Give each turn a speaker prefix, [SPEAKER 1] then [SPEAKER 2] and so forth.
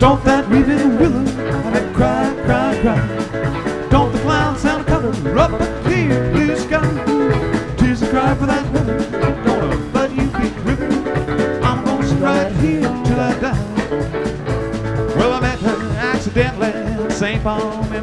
[SPEAKER 1] Don't that weeping willow that cry, cry, cry. Don't the clouds sound color up a clear blue sky. Tears that cry for that woman, gonna flood you big river. I'm gonna sit right here till I die. Well, I met her accidentally in St. Paul.